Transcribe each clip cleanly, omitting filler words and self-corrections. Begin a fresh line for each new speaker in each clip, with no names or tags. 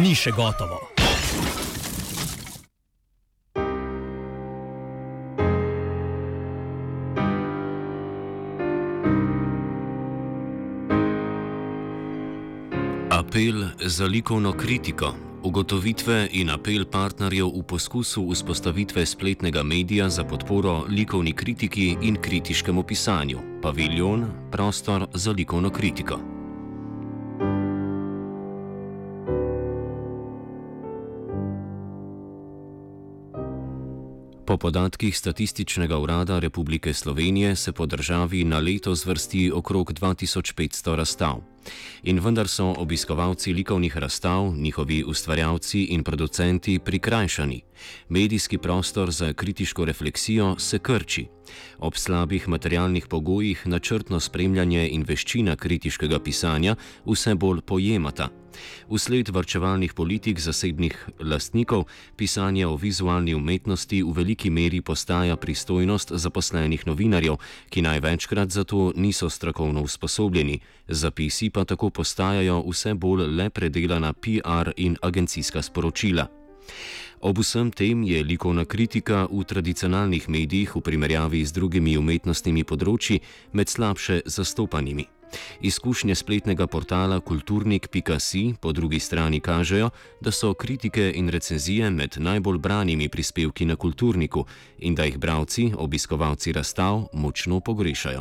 ni še gotovo.
Apel za likovno kritiko. Ugotovitve in apel partnerjev v poskusu vzpostavitve spletnega medija za podporo likovni kritiki in kritiškemu pisanju. Paviljon, prostor za likovno kritiko. Po podatkih Statističnega urada Republike Slovenije se po državi na leto zvrsti okrog 2500 razstav. In vendar so obiskovalci likovnih razstav, njihovi ustvarjalci in producenti prikrajšani. Medijski prostor za kritiško refleksijo se krči. Ob slabih materialnih pogojih načrtno spremljanje in veščina kritiškega pisanja vse bolj pojemata. Vsled varčevalnih politik zasebnih lastnikov pisanje o vizualni umetnosti v veliki meri postaja pristojnost zaposlenih novinarjev, ki največkrat zato niso strokovno usposobljeni. Zapisi pa tako postajajo vse bolj le predelana PR in agencijska sporočila. Ob vsem tem je likovna kritika v tradicionalnih medijih v primerjavi z drugimi umetnostnimi področji med slabše zastopanimi. Izkušnje spletnega portala kulturnik.si po drugi strani kažejo, da so kritike in recenzije med najbolj branimi prispevki na Kulturniku in da jih bralci, obiskovalci razstav, močno pogrešajo.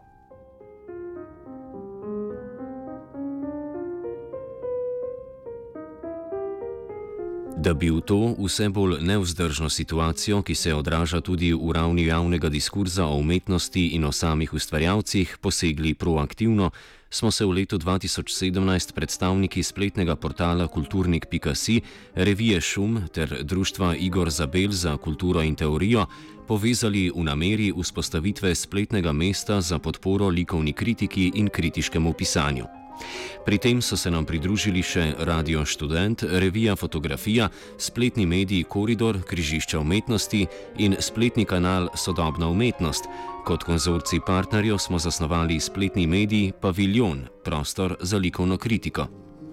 Da bi v to vse bolj nevzdržno situacijo, ki se odraža tudi v ravni javnega diskurza o umetnosti in o samih ustvarjalcih, posegli proaktivno, smo se v letu 2017 predstavniki spletnega portala kulturnik.si, revije Šum ter društva Igor Zabel za kulturo in teorijo povezali v nameri vzpostavitve spletnega mesta za podporo likovni kritiki in kritiškemu pisanju. Pri tem so se nam pridružili še Radio Študent, revija Fotografija, spletni medij Koridor, Križišča umetnosti in spletni kanal Sodobna umetnost. Kot konzorcij partnerjev smo zasnovali spletni medij Paviljon, prostor za likovno kritiko.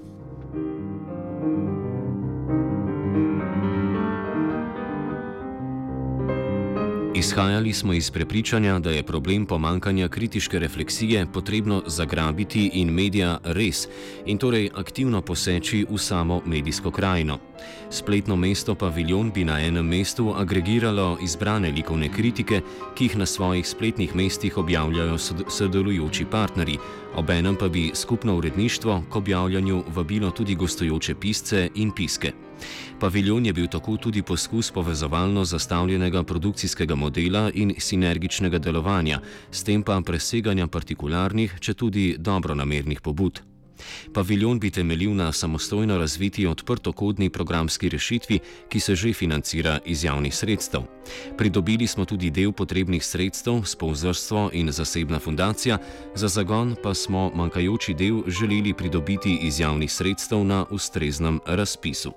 Izhajali smo iz prepričanja, da je problem pomankanja kritiške refleksije potrebno zagrabiti in medija res, in torej aktivno poseči v samo medijsko krajino. Spletno mesto Paviljon bi na enem mestu agregiralo izbrane likovne kritike, ki jih na svojih spletnih mestih objavljajo sodelujoči partnerji, obenem pa bi skupno uredništvo k objavljanju vabilo tudi gostujoče pisce in piske. Paviljon je bil tako tudi poskus povezovalno zastavljenega produkcijskega modela in sinergičnega delovanja, s tem pa preseganja partikularnih, četudi dobronamernih pobud. Paviljon bi temeljil na samostojno razviti odprtokodni programski rešitvi, ki se že financira iz javnih sredstev. Pridobili smo tudi del potrebnih sredstev, sponzorstvo in zasebna fundacija, za zagon pa smo manjkajoči del želeli pridobiti iz javnih sredstev na ustreznem razpisu.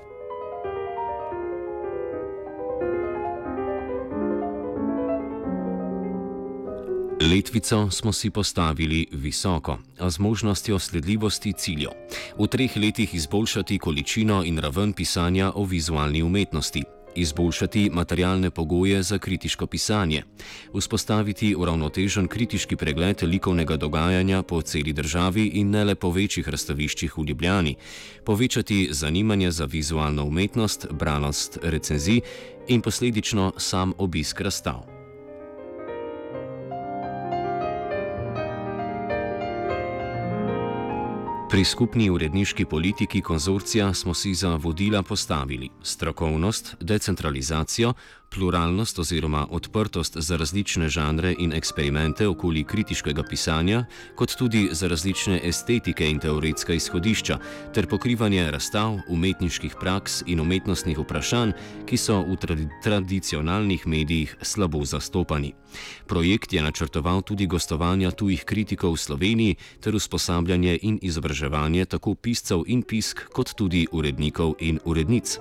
Letvico smo si postavili visoko, a z možnostjo sledljivosti ciljev. V 3 letih izboljšati količino in raven pisanja o vizualni umetnosti, izboljšati materialne pogoje za kritiško pisanje, vzpostaviti uravnotežen kritiški pregled likovnega dogajanja po celi državi in ne le po večjih razstaviščih v Ljubljani, povečati zanimanje za vizualno umetnost, branost recenzij in posledično sam obisk razstav. Pri skupni uredniški politiki konzorcija smo si za vodila postavili strokovnost, decentralizacijo, pluralnost oziroma odprtost za različne žanre in eksperimente okoli kritiškega pisanja, kot tudi za različne estetike in teoretska izhodišča, ter pokrivanje razstav, umetniških praks in umetnostnih vprašanj, ki so v tradicionalnih medijih slabo zastopani. Projekt je načrtoval tudi gostovanja tujih kritikov v Sloveniji ter usposabljanje in izobraževanje tako piscev in pisk, kot tudi urednikov in urednic.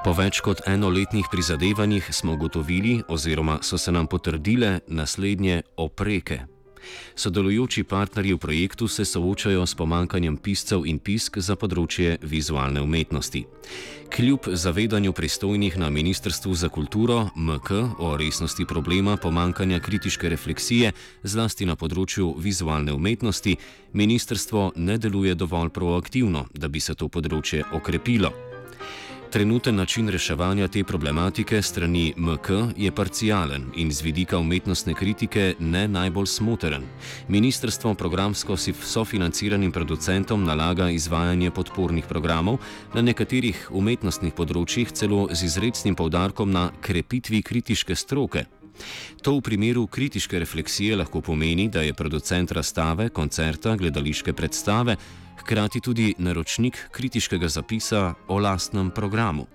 Po več kot enoletnih prizadevanjih smo ugotovili oziroma so se nam potrdile naslednje opreke. Sodelujoči partnerji v projektu se soočajo s pomanjkanjem piscev in pisk za področje vizualne umetnosti. Kljub zavedanju pristojnih na Ministrstvu za kulturo MK o resnosti problema pomanjkanja kritiške refleksije, zlasti na področju vizualne umetnosti, ministrstvo ne deluje dovolj proaktivno, da bi se to področje okrepilo. Trenuten način reševanja te problematike strani MK je parcialen in z vidika umetnostne kritike ne najbolj smoteren. Ministrstvo programsko sofinanciranim producentom nalaga izvajanje podpornih programov na nekaterih umetnostnih področjih celo z izrecnim poudarkom na krepitvi kritiške stroke. To v primeru kritiške refleksije lahko pomeni, da je producent razstave, koncerta, gledališke predstave hkrati tudi naročnik kritiškega zapisa o lastnem programu.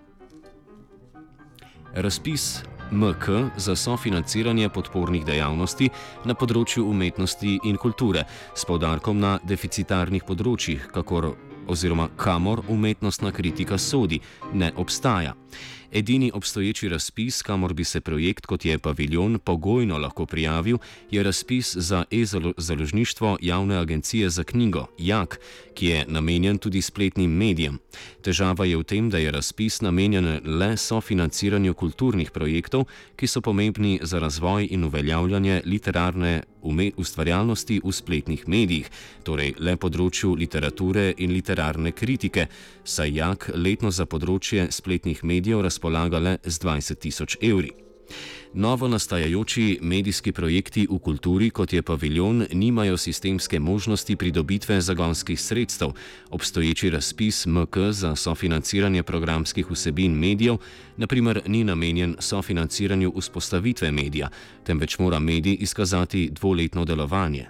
Razpis MK za sofinanciranje podpornih dejavnosti na področju umetnosti in kulture s poudarkom na deficitarnih področjih, kamor umetnostna kritika sodi, ne obstaja. Edini obstoječi razpis, kamor bi se projekt, kot je Paviljon, pogojno lahko prijavil, je razpis za e-založništvo Javne agencije za knjigo, JAK, ki je namenjen tudi spletnim medijem. Težava je v tem, da je razpis namenjen le sofinanciranju kulturnih projektov, ki so pomembni za razvoj in uveljavljanje literarne ustvarjalnosti v spletnih medijih, torej le področju literature in literarne kritike, saj JAK letno za področje spletnih medijev razpolaga le z 20.000 evri. Novo nastajajoči medijski projekti v kulturi, kot je Paviljon, nimajo sistemske možnosti pridobitve zagonskih sredstev. Obstoječi razpis MK za sofinanciranje programskih vsebin medijev, na primer, ni namenjen sofinanciranju vzpostavitve medija, temveč mora medij izkazati dvoletno delovanje.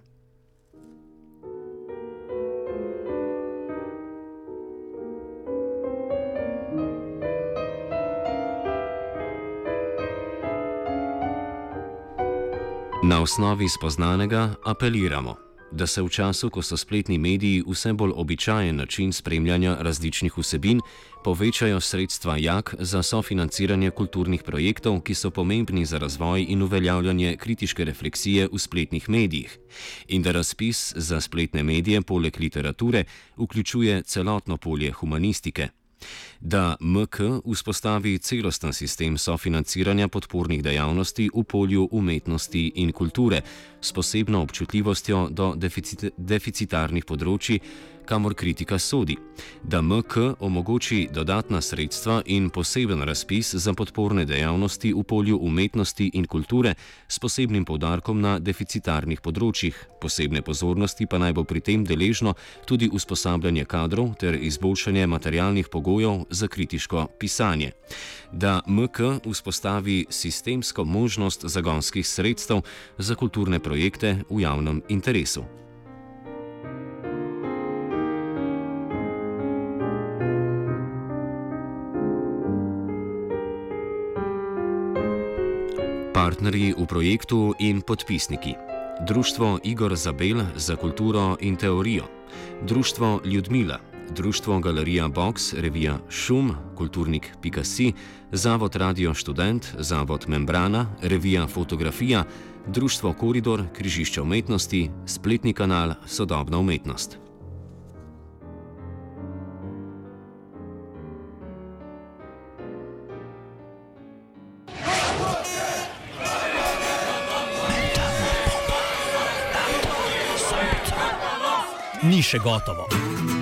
Na osnovi spoznanega apeliramo, da se v času, ko so spletni mediji vse bolj običajen način spremljanja različnih vsebin, povečajo sredstva JAK za sofinanciranje kulturnih projektov, ki so pomembni za razvoj in uveljavljanje kritiške refleksije v spletnih medijih, in da razpis za spletne medije poleg literature vključuje celotno polje humanistike. Da MK vzpostavi celosten sistem sofinanciranja podpornih dejavnosti v polju umetnosti in kulture s posebno občutljivostjo do deficitarnih področji, kamor kritika sodi. Da MK omogoči dodatna sredstva in poseben razpis za podporne dejavnosti v polju umetnosti in kulture s posebnim poudarkom na deficitarnih področjih. Posebne pozornosti pa naj bo pri tem deležno tudi usposabljanje kadrov ter izboljšanje materialnih pogojev za kritiško pisanje. Da MK vzpostavi sistemsko možnost zagonskih sredstev za kulturne projekte v javnem interesu. Partnerji v projektu in podpisniki: Društvo Igor Zabel za kulturo in teorijo, Društvo Ljudmila, Društvo Galerija Box, revija Šum, kulturnik.si, Zavod Radio Študent, Zavod Membrana, revija Fotografija, Društvo Koridor, Križišče umetnosti, spletni kanal Sodobna umetnost.
Ni še gotovo.